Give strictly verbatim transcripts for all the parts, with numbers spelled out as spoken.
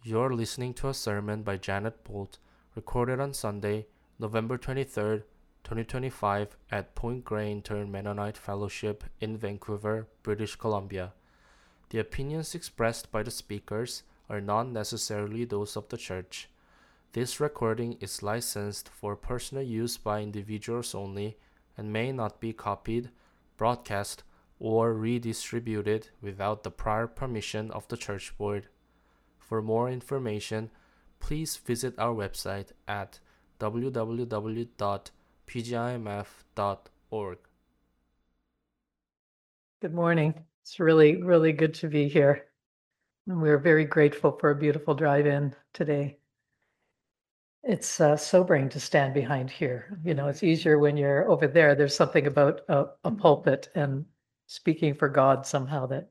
You're listening to a sermon by Janet Bolt, recorded on Sunday, November twenty-third, twenty twenty-five at Point Grey Intern Mennonite Fellowship in Vancouver, British Columbia. The opinions expressed by the speakers are not necessarily those of the church. This recording is licensed for personal use by individuals only and may not be copied, broadcast, or redistributed without the prior permission of the church board. For more information, please visit our website at w w w dot p g i m f dot org. Good morning. It's really, really good to be here. And we're very grateful for a beautiful drive-in today. It's uh, sobering to stand behind here. You know, it's easier when you're over there. There's something about a, a pulpit and speaking for God somehow that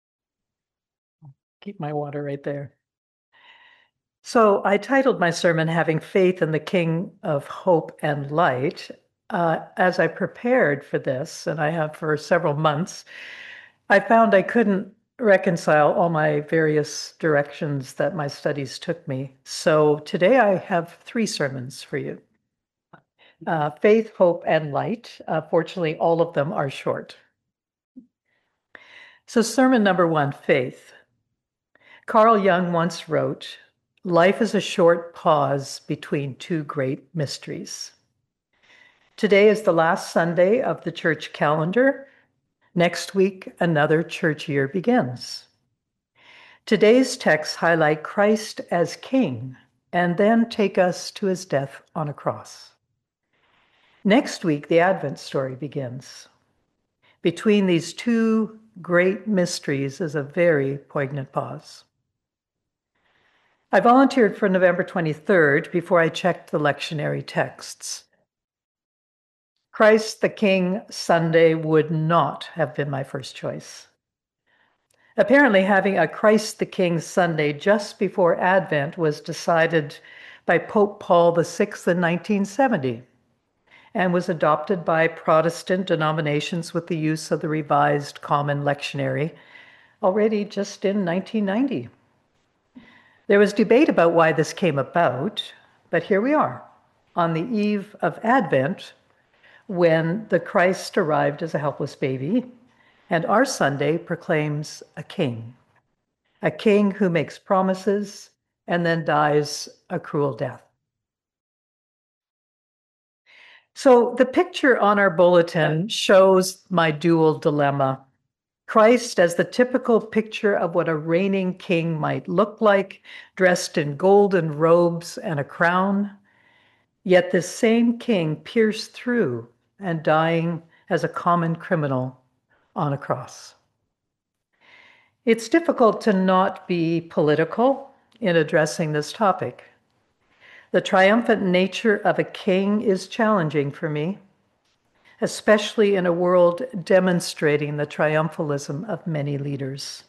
keep my water right there. So I titled my sermon, Having Faith in the King of Hope and Light. Uh, as I prepared for this, and I have for several months, I found I couldn't reconcile all my various directions that my studies took me. So today I have three sermons for you. Uh, Faith, Hope, and Light. Uh, fortunately, all of them are short. So sermon number one, Faith. Carl Jung once wrote, "Life is a short pause between two great mysteries." Today is the last Sunday of the church calendar. Next week, another church year begins. Today's texts highlight Christ as King and then take us to his death on a cross. Next week, the Advent story begins. Between these two great mysteries is a very poignant pause. I volunteered for November twenty-third before I checked the lectionary texts. Christ the King Sunday would not have been my first choice. Apparently, having a Christ the King Sunday just before Advent was decided by Pope Paul the Sixth in nineteen seventy and was adopted by Protestant denominations with the use of the Revised Common Lectionary already just in nineteen ninety. There was debate about why this came about, but here we are, on the eve of Advent, when the Christ arrived as a helpless baby, and our Sunday proclaims a king, a king who makes promises and then dies a cruel death. So the picture on our bulletin shows my dual dilemma. Christ as the typical picture of what a reigning king might look like, dressed in golden robes and a crown, yet this same king pierced through and dying as a common criminal on a cross. It's difficult to not be political in addressing this topic. The triumphant nature of a king is challenging for me, especially in a world demonstrating the triumphalism of many leaders.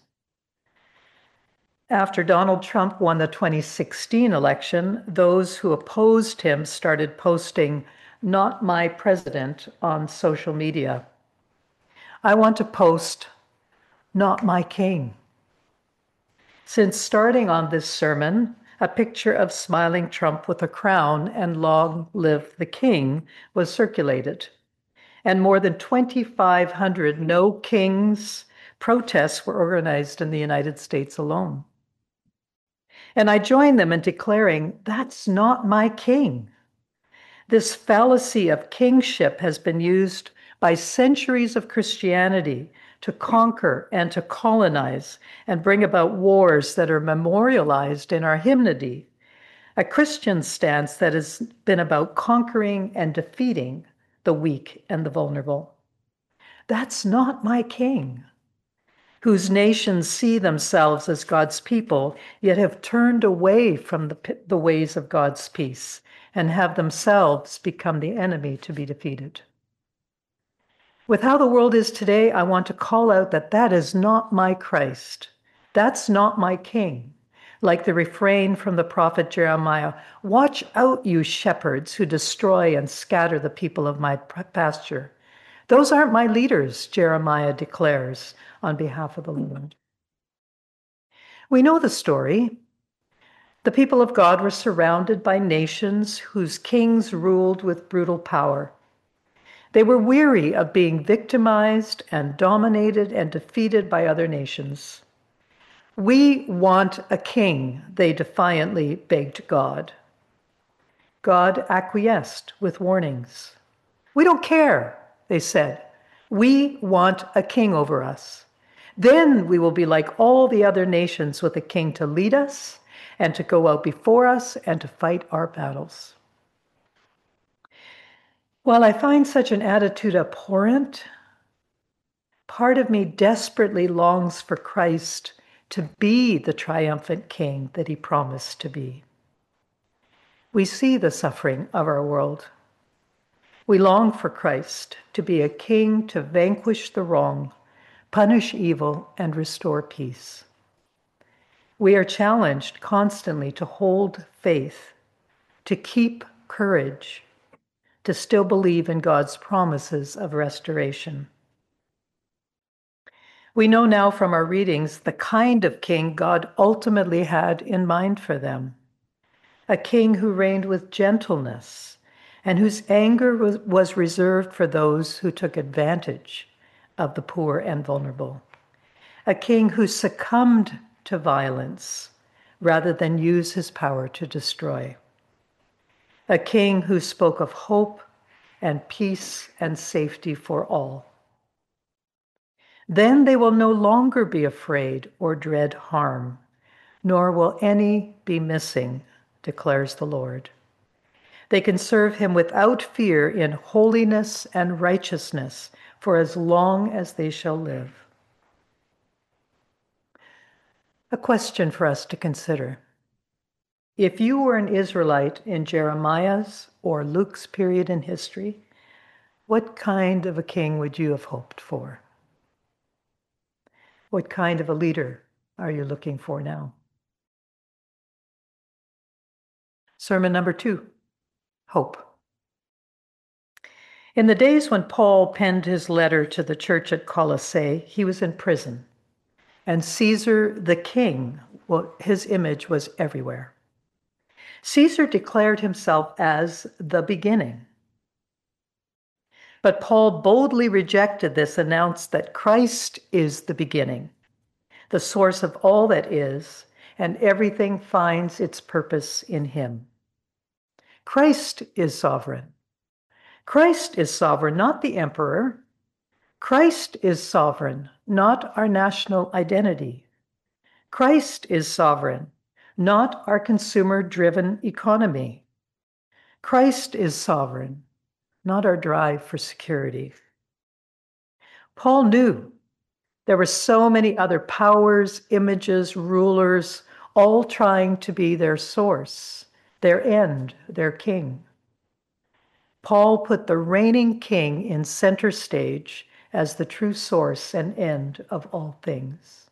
After Donald Trump won the twenty sixteen election, those who opposed him started posting, "Not my president," on social media. I want to post, "Not my king." Since starting on this sermon, a picture of smiling Trump with a crown and "Long live the king" was circulated. And more than twenty-five hundred No Kings protests were organized in the United States alone. And I join them in declaring, that's not my king. This fallacy of kingship has been used by centuries of Christianity to conquer and to colonize and bring about wars that are memorialized in our hymnody, a Christian stance that has been about conquering and defeating the weak and the vulnerable. That's not my king, whose nations see themselves as God's people, yet have turned away from the, the ways of God's peace and have themselves become the enemy to be defeated. With how the world is today, I want to call out that that is not my Christ. That's not my king. Like the refrain from the prophet Jeremiah, "Watch out, you shepherds who destroy and scatter the people of my pasture." Those aren't my leaders, Jeremiah declares on behalf of the Lord. We know the story. The people of God were surrounded by nations whose kings ruled with brutal power. They were weary of being victimized and dominated and defeated by other nations. "We want a king," they defiantly begged God. God acquiesced with warnings. "We don't care," they said. "We want a king over us. Then we will be like all the other nations with a king to lead us and to go out before us and to fight our battles." While I find such an attitude abhorrent, part of me desperately longs for Christ to be the triumphant king that he promised to be. We see the suffering of our world. We long for Christ to be a king to vanquish the wrong, punish evil, and restore peace. We are challenged constantly to hold faith, to keep courage, to still believe in God's promises of restoration. We know now from our readings the kind of king God ultimately had in mind for them. A king who reigned with gentleness and whose anger was, was reserved for those who took advantage of the poor and vulnerable. A king who succumbed to violence rather than use his power to destroy. A king who spoke of hope and peace and safety for all. Then they will no longer be afraid or dread harm, nor will any be missing, declares the Lord. They can serve him without fear in holiness and righteousness for as long as they shall live. A question for us to consider. If you were an Israelite in Jeremiah's or Luke's period in history, what kind of a king would you have hoped for? What kind of a leader are you looking for now? Sermon number two, hope. In the days when Paul penned his letter to the church at Colossae, he was in prison, and Caesar the king, well, his image was everywhere. Caesar declared himself as the beginning. But Paul boldly rejected this, announced that Christ is the beginning, the source of all that is, and everything finds its purpose in him. Christ is sovereign. Christ is sovereign, not the emperor. Christ is sovereign, not our national identity. Christ is sovereign, not our consumer-driven economy. Christ is sovereign, not our drive for security. Paul knew there were so many other powers, images, rulers, all trying to be their source, their end, their king. Paul put the reigning king in center stage as the true source and end of all things.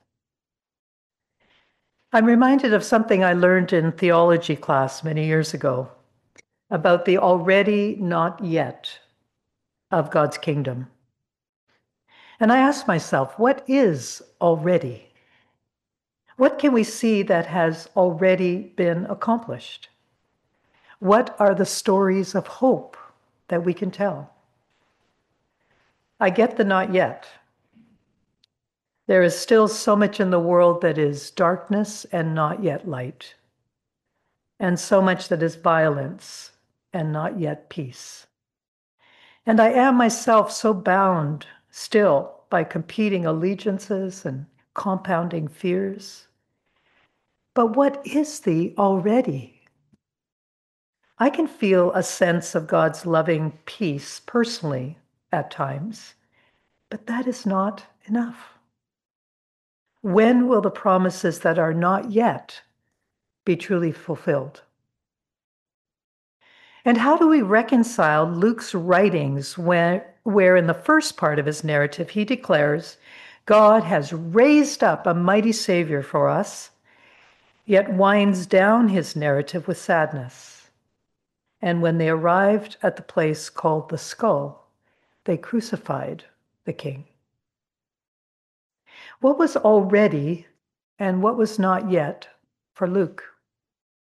I'm reminded of something I learned in theology class many years ago about the already not yet of God's kingdom. And I asked myself, what is already? What can we see that has already been accomplished? What are the stories of hope that we can tell? I get the not yet. There is still so much in the world that is darkness and not yet light, and so much that is violence and not yet peace. And I am myself so bound still by competing allegiances and compounding fears. But what is the already? I can feel a sense of God's loving peace personally at times, but that is not enough. When will the promises that are not yet be truly fulfilled? And how do we reconcile Luke's writings where, where in the first part of his narrative he declares, God has raised up a mighty Savior for us, yet winds down his narrative with sadness. And when they arrived at the place called the skull, they crucified the king. What was already and what was not yet for Luke?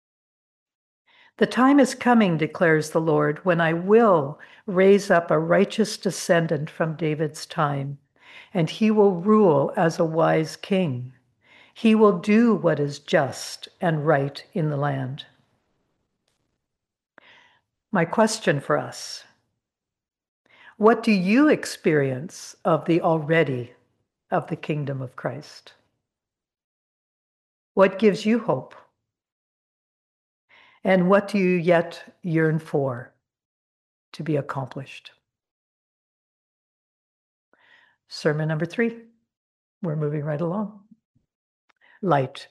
The time is coming, declares the Lord, when I will raise up a righteous descendant from David's time, and he will rule as a wise king. He will do what is just and right in the land. My question for us: what do you experience of the already of the kingdom of Christ? What gives you hope? And what do you yet yearn for to be accomplished? Sermon number three. We're moving right along. Light.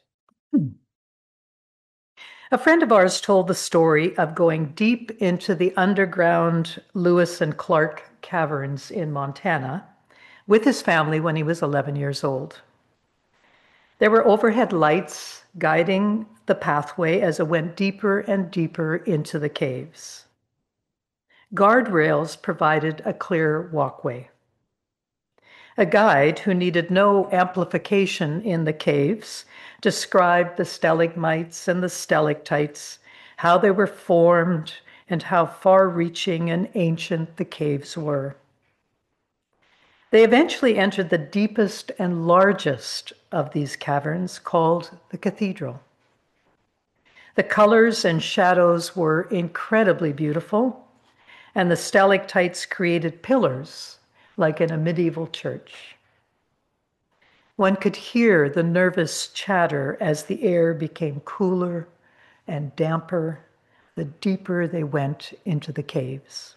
A friend of ours told the story of going deep into the underground Lewis and Clark caverns in Montana with his family when he was eleven years old. There were overhead lights guiding the pathway as it went deeper and deeper into the caves. Guardrails provided a clear walkway. A guide who needed no amplification in the caves described the stalagmites and the stalactites, how they were formed, and how far-reaching and ancient the caves were. They eventually entered the deepest and largest of these caverns, called the cathedral. The colors and shadows were incredibly beautiful, and the stalactites created pillars like in a medieval church. One could hear the nervous chatter as the air became cooler and damper the deeper they went into the caves.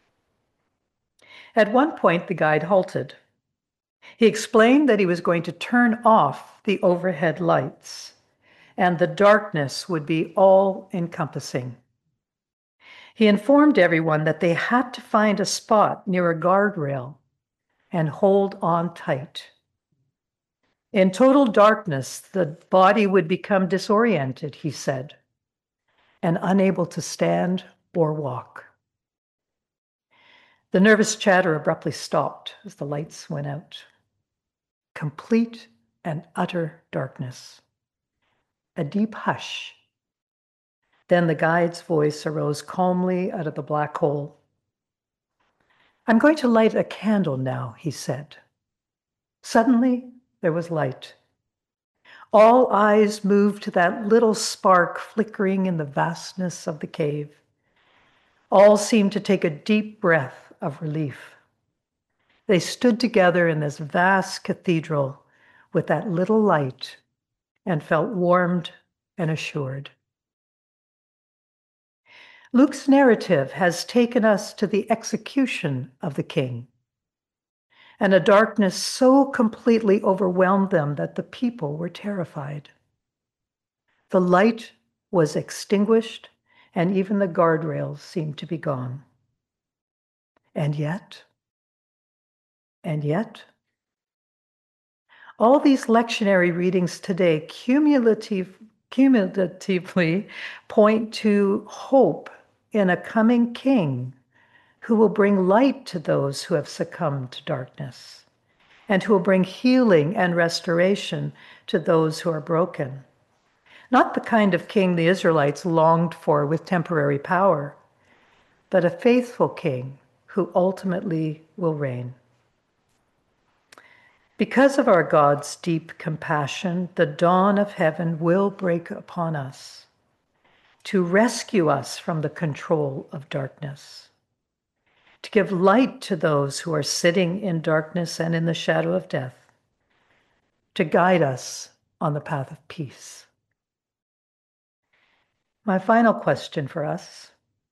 At one point, the guide halted. He explained that he was going to turn off the overhead lights, and the darkness would be all-encompassing. He informed everyone that they had to find a spot near a guardrail and hold on tight. In total darkness, the body would become disoriented, he said, and unable to stand or walk. The nervous chatter abruptly stopped as the lights went out. Complete and utter darkness. A deep hush. Then the guide's voice arose calmly out of the black hole. "I'm going to light a candle now," he said. Suddenly, there was light. All eyes moved to that little spark flickering in the vastness of the cave. All seemed to take a deep breath of relief. They stood together in this vast cathedral with that little light and felt warmed and assured. Luke's narrative has taken us to the execution of the king, and a darkness so completely overwhelmed them that the people were terrified. The light was extinguished, and even the guardrails seemed to be gone. And yet, and yet, all these lectionary readings today cumulative, cumulatively point to hope in a coming king who will bring light to those who have succumbed to darkness, and who will bring healing and restoration to those who are broken. Not the kind of king the Israelites longed for with temporary power, but a faithful king who ultimately will reign. Because of our God's deep compassion, the dawn of heaven will break upon us to rescue us from the control of darkness, to give light to those who are sitting in darkness and in the shadow of death, to guide us on the path of peace. My final question for us: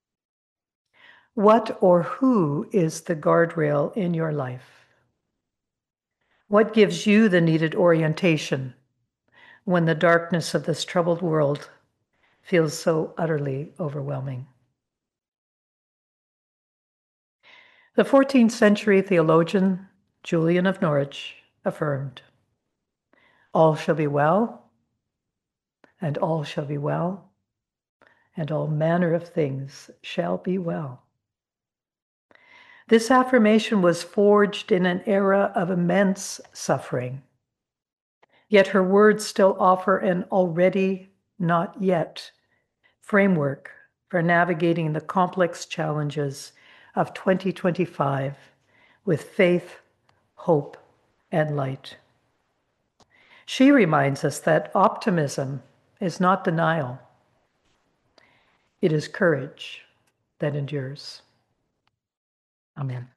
what or who is the guardrail in your life? What gives you the needed orientation when the darkness of this troubled world feels so utterly overwhelming? The fourteenth century theologian Julian of Norwich affirmed, "All shall be well, and all shall be well, and all manner of things shall be well." This affirmation was forged in an era of immense suffering, yet her words still offer an already not yet framework for navigating the complex challenges of twenty twenty-five with faith, hope, and light. She reminds us that optimism is not denial. It is courage that endures. Amen.